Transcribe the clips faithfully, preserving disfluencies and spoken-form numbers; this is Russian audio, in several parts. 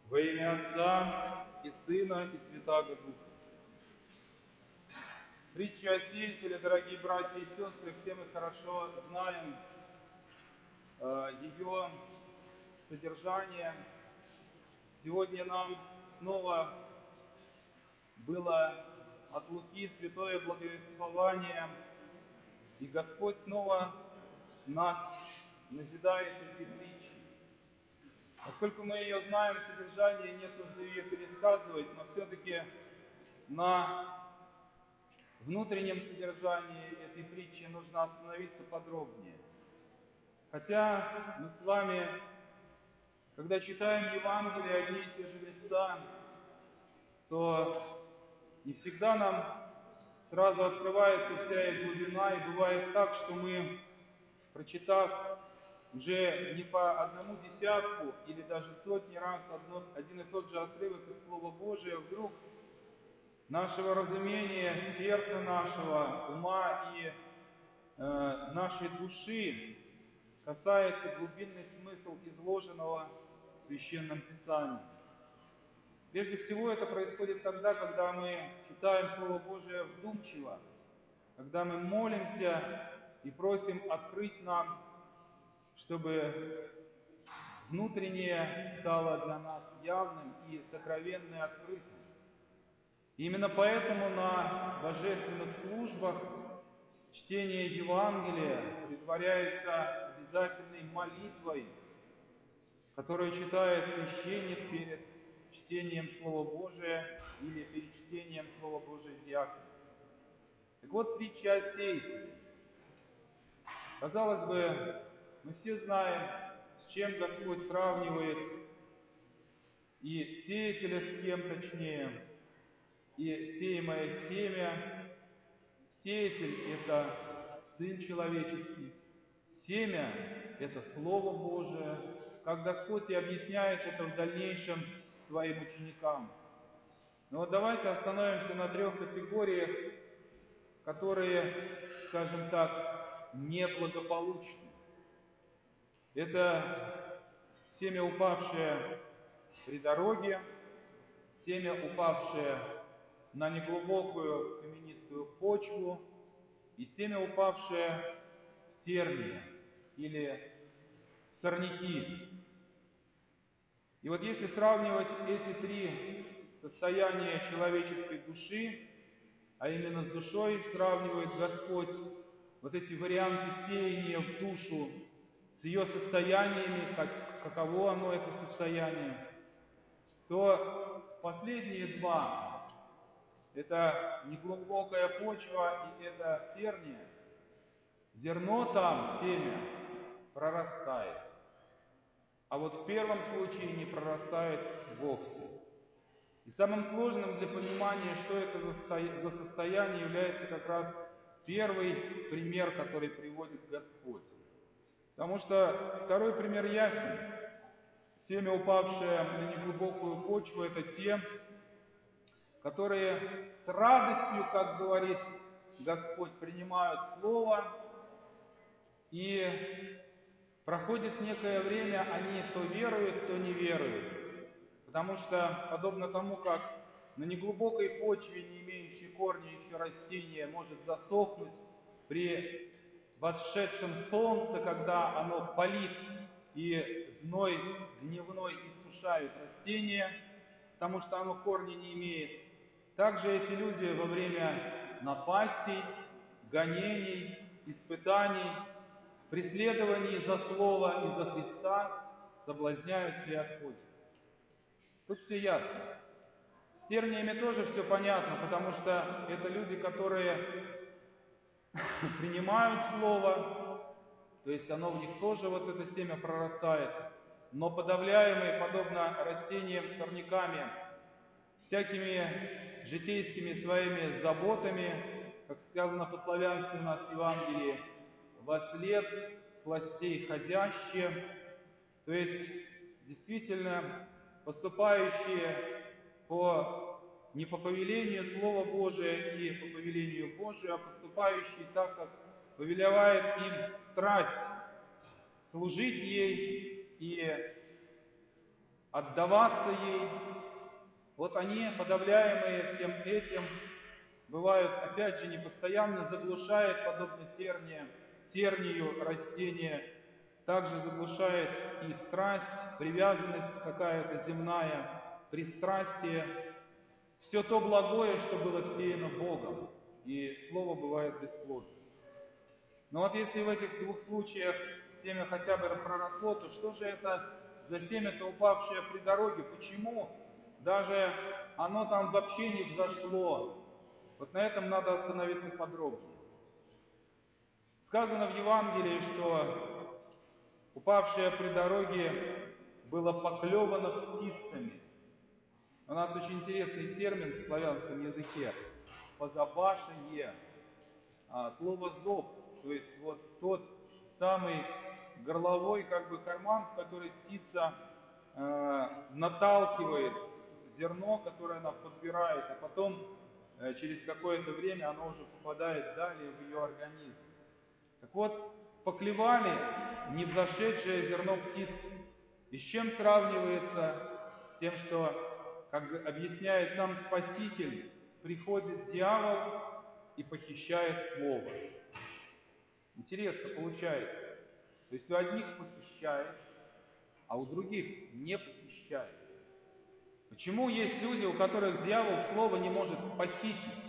Во имя Отца и Сына и Святаго Духа. Притча о сеятеле, дорогие братья и сестры, все мы хорошо знаем э, ее содержание. Сегодня нам снова было от Луки святое благовествование, и Господь снова нас назидает этой притчей. Поскольку мы ее знаем, содержание, нет нужды ее пересказывать, но все-таки на внутреннем содержании этой притчи нужно остановиться подробнее. Хотя мы с вами, когда читаем Евангелие, одни и те же места, то не всегда нам сразу открывается вся их глубина, и бывает так, что мы, прочитав уже не по одному десятку или даже сотни раз одно, один и тот же отрывок из Слова Божия, вдруг нашего разумения, сердца нашего, ума и э, нашей души касается глубинный смысл изложенного в Священном Писании. Прежде всего это происходит тогда, когда мы читаем Слово Божие вдумчиво, когда мы молимся и просим открыть нам, чтобы внутреннее стало для нас явным и сокровенное открытым. И именно поэтому на божественных службах чтение Евангелия предваряется обязательной молитвой, которую читает священник перед чтением Слова Божия или перед чтением Слова Божия диакона. Так вот, притча о сеятеле. Казалось бы, мы все знаем, с чем Господь сравнивает и сеятеля с кем точнее, и сеемое семя. Сеятель – это Сын Человеческий, семя – это Слово Божие, как Господь и объясняет это в дальнейшем своим ученикам. Но вот давайте остановимся на трех категориях, которые, скажем так, неблагополучны. Это семя, упавшее при дороге, семя, упавшее на неглубокую каменистую почву, и семя, упавшее в тернии или в сорняки. И вот если сравнивать эти три состояния человеческой души, а именно с душой сравнивает Господь вот эти варианты сеяния в душу с ее состояниями, как, каково оно, это состояние, то последние два, это неглубокая почва и это терния, зерно там, семя, прорастает. А вот в первом случае не прорастает вовсе. И самым сложным для понимания, что это за состояние, является как раз первый пример, который приводит Господь. Потому что второй пример ясен. Семя, упавшее на неглубокую почву, это те, которые с радостью, как говорит Господь, принимают Слово, и проходит некое время, они то веруют, то не веруют. Потому что, подобно тому, как на неглубокой почве, не имеющей корня еще растение, может засохнуть при восшедшем солнце, когда оно палит, и зной гневной иссушает растение, потому что оно корня не имеет. Также эти люди во время напастей, гонений, испытаний, преследований за Слово и за Христа соблазняются и отходят. Тут все ясно. С терниями тоже все понятно, потому что это люди, которые принимают Слово, то есть оно в них тоже, вот это семя прорастает, но подавляемые, подобно растениям, сорняками, всякими житейскими своими заботами, как сказано по-славянски у нас в Евангелии, «вослед сластей ходящие», то есть действительно поступающие по, не по повелению Слова Божия и по повелению Божию, а поступающие так, как повелевает им страсть служить ей и отдаваться ей. Вот они, подавляемые всем этим, бывают, опять же, непостоянно заглушают, подобно терния, тернию растения, также заглушает и страсть, привязанность какая-то земная, пристрастие, все то благое, что было всеяно Богом, и слово бывает бесплодно. Но вот если в этих двух случаях семя хотя бы проросло, то что же это за семя-то, упавшее при дороге? Почему даже оно там вообще не взошло? Вот на этом надо остановиться подробнее. Сказано в Евангелии, что упавшее при дороге было поклевано птицами. У нас очень интересный термин в славянском языке – позабашение. А, слово «зоб», то есть вот тот самый горловой как бы карман, в который птица э, наталкивает зерно, которое она подбирает, а потом э, через какое-то время оно уже попадает далее в ее организм. Так вот, поклевали не взошедшее зерно птицы. И с чем сравнивается? С тем, что, как объясняет сам Спаситель, приходит дьявол и похищает слово. Интересно получается. То есть у одних похищает, а у других не похищает. Почему есть люди, у которых дьявол слово не может похитить?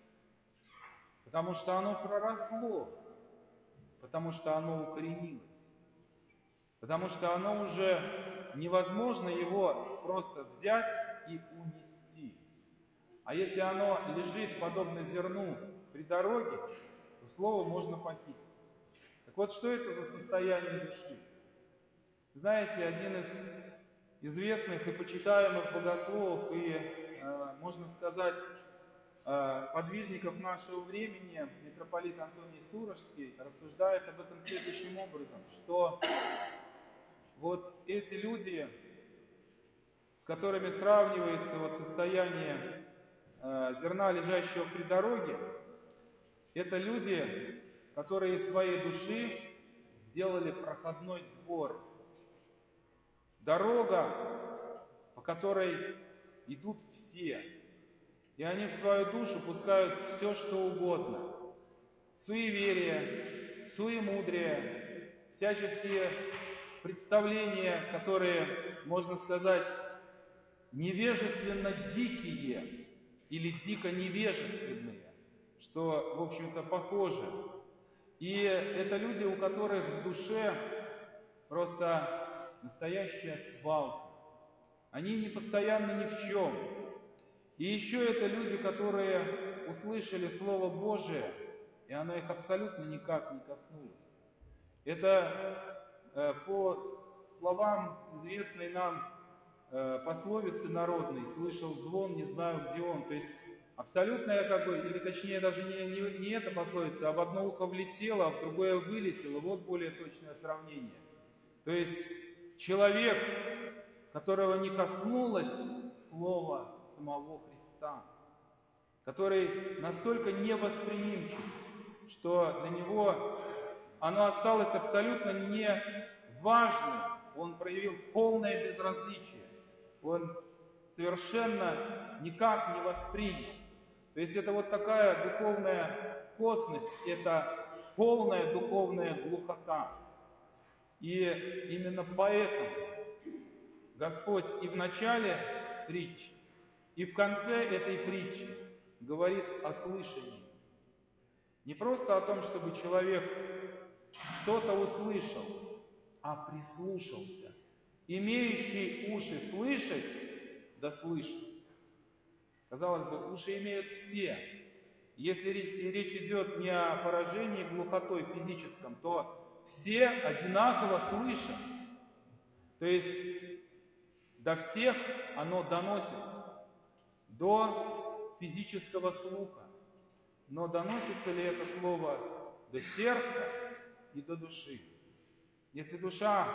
Потому что оно проросло, потому что оно укоренилось, потому что оно уже невозможно его просто взять и унести. А если оно лежит подобно зерну при дороге, то слово можно похитить. Так вот, что это за состояние души? Знаете, один из известных и почитаемых богословов и, э, можно сказать, э, подвижников нашего времени, митрополит Антоний Сурожский, рассуждает об этом следующим образом, что вот эти люди, с которыми сравнивается вот состояние э, зерна, лежащего при дороге, это люди, которые из своей души сделали проходной двор. Дорога, по которой идут все. И они в свою душу пускают все, что угодно. Суеверие, суемудрие, всяческие представления, которые, можно сказать, невежественно дикие или дико невежественные, что, в общем-то, похоже. И это люди, у которых в душе просто настоящая свалка. Они не постоянны ни в чем. И еще это люди, которые услышали Слово Божие, и оно их абсолютно никак не коснулось. Это э, по словам известной нам э, пословицы народной «слышал звон, не знаю, где он». То есть абсолютная, как бы, или точнее даже не, не, не эта пословица, а в одно ухо влетело, а в другое вылетело. Вот более точное сравнение. То есть человек, которого не коснулось слова самого Христа, который настолько невосприимчив, что для него оно осталось абсолютно не важным, он проявил полное безразличие, он совершенно никак не воспринял. То есть это вот такая духовная косность, это полная духовная глухота. И именно поэтому Господь и в начале притчи, и в конце этой притчи говорит о слышании. Не просто о том, чтобы человек что-то услышал, а прислушался. Имеющий уши слышать, да слышит. Казалось бы, уши имеют все. Если речь идет не о поражении глухотой физическом, то все одинаково слышат. То есть до всех оно доносится, до физического слуха. Но доносится ли это слово до сердца и до души? Если душа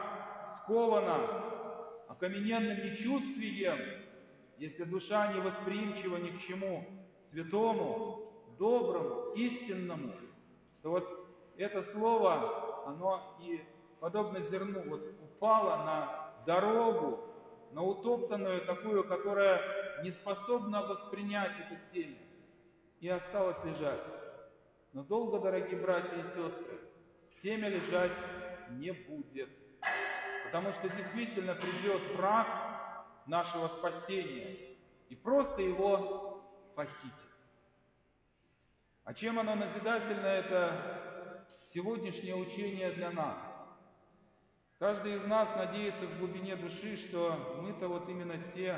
скована окамененным нечувствием, если душа не восприимчива ни к чему святому, доброму, истинному, то вот это слово, оно и подобно зерну вот упало на дорогу, на утоптанную, такую, которая не способна воспринять это семя, и осталась лежать. Но долго, дорогие братья и сестры, семя лежать не будет. Потому что действительно придет враг нашего спасения и просто его похитит. А чем оно назидательно, это сегодняшнее учение для нас. Каждый из нас надеется в глубине души, что мы-то вот именно те,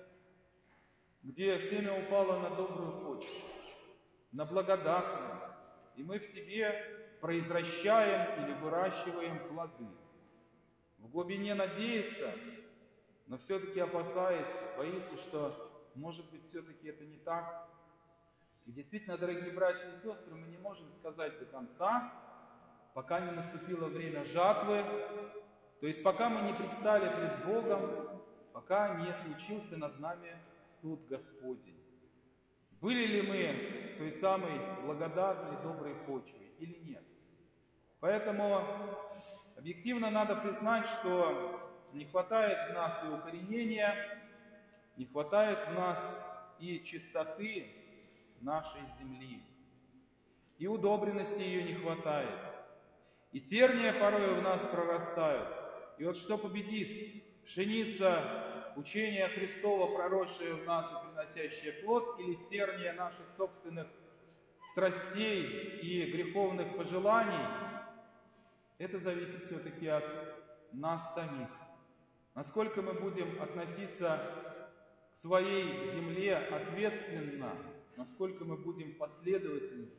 где семя упало на добрую почву, на благодатную, и мы в себе произвращаем или выращиваем плоды. В глубине надеется, но все-таки опасается, боится, что, может быть, все-таки это не так. И действительно, дорогие братья и сестры, мы не можем сказать до конца, пока не наступило время жатвы, то есть пока мы не предстали пред Богом, пока не случился над нами суд Господень. Были ли мы той самой благодатной, доброй почвой или нет? Поэтому объективно надо признать, что не хватает в нас и укоренения, не хватает в нас и чистоты нашей земли. И удобренности ее не хватает. И терния порой в нас прорастают. И вот что победит? Пшеница учения Христова, проросшая в нас и приносящая плод, или терния наших собственных страстей и греховных пожеланий? Это зависит все-таки от нас самих. Насколько мы будем относиться к своей земле ответственно, насколько мы будем последовательны.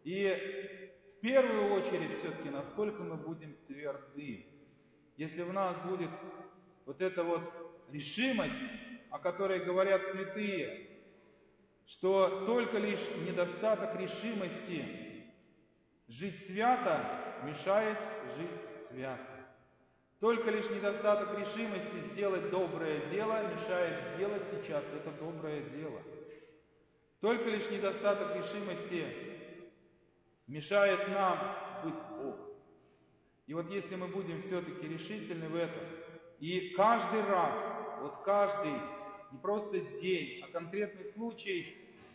И в первую очередь все-таки, насколько мы будем тверды. Если в нас будет вот эта вот решимость, о которой говорят святые, что только лишь недостаток решимости жить свято мешает жить свято. Только лишь недостаток решимости сделать доброе дело мешает сделать сейчас это доброе дело. Только лишь недостаток решимости мешает нам быть с Богом. И вот если мы будем все-таки решительны в этом, и каждый раз, вот каждый, не просто день, а конкретный случай,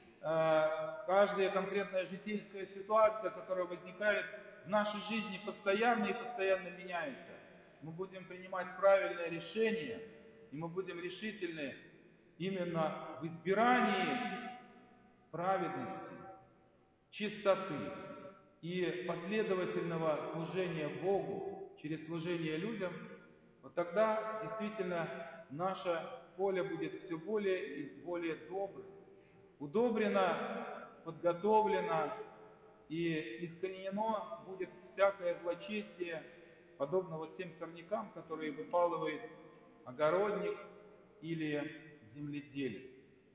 каждая конкретная житейская ситуация, которая возникает в нашей жизни постоянно и постоянно меняется, мы будем принимать правильное решение, и мы будем решительны именно в избирании праведности, чистоты и последовательного служения Богу через служение людям, вот тогда действительно наше поле будет все более и более добрым, удобрено, подготовлено и искоренено будет всякое злочестие, подобно вот тем сорнякам, которые выпалывает огородник или земледелец.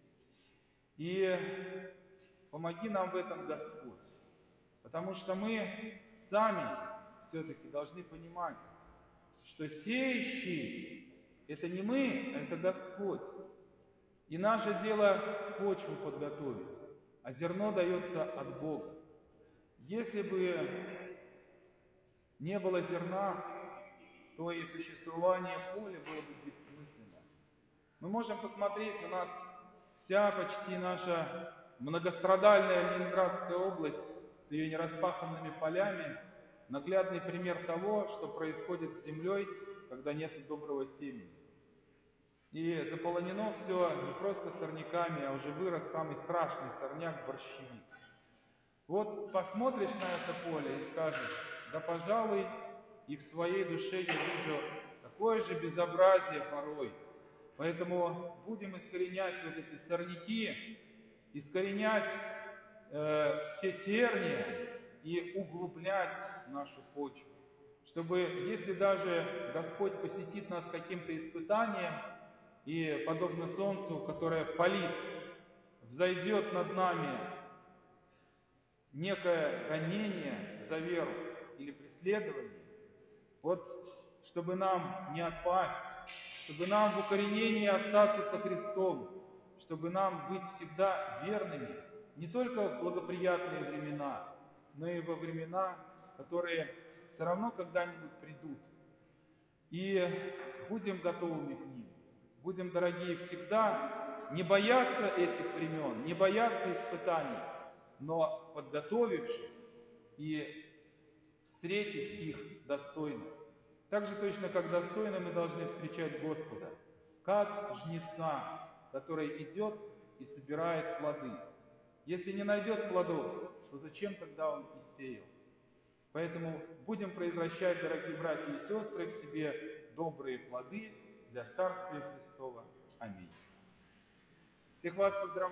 И помоги нам в этом, Господь, потому что мы сами все-таки должны понимать, что сеющий – это не мы, а это Господь. И наше дело почву подготовить, а зерно дается от Бога. Если бы не было зерна, то и существование поля было бы бессмысленно. Мы можем посмотреть, у нас вся почти наша многострадальная Ленинградская область с ее нераспаханными полями наглядный пример того, что происходит с землей, когда нет доброго семени. И заполонено все не просто сорняками, а уже вырос самый страшный сорняк – борщевик. Вот посмотришь на это поле и скажешь: да, пожалуй, и в своей душе я вижу такое же безобразие порой. Поэтому будем искоренять вот эти сорняки, искоренять э, все терния и углублять нашу почву. Чтобы, если даже Господь посетит нас каким-то испытанием, и подобно солнцу, которое палит, взойдет над нами некое гонение за веру или преследование, вот чтобы нам не отпасть, чтобы нам в укоренении остаться со Христом, чтобы нам быть всегда верными, не только в благоприятные времена, но и во времена, которые все равно когда-нибудь придут. И будем готовыми к ним. Будем, дорогие, всегда не бояться этих времен, не бояться испытаний, но подготовившись и встретить их достойно. Так же точно, как достойно мы должны встречать Господа, как жнеца, который идет и собирает плоды. Если не найдет плодов, то зачем тогда он и сеял? Поэтому будем произвращать, дорогие братья и сестры, в себе добрые плоды для Царствия Христова. Аминь. Всех вас поздравляю.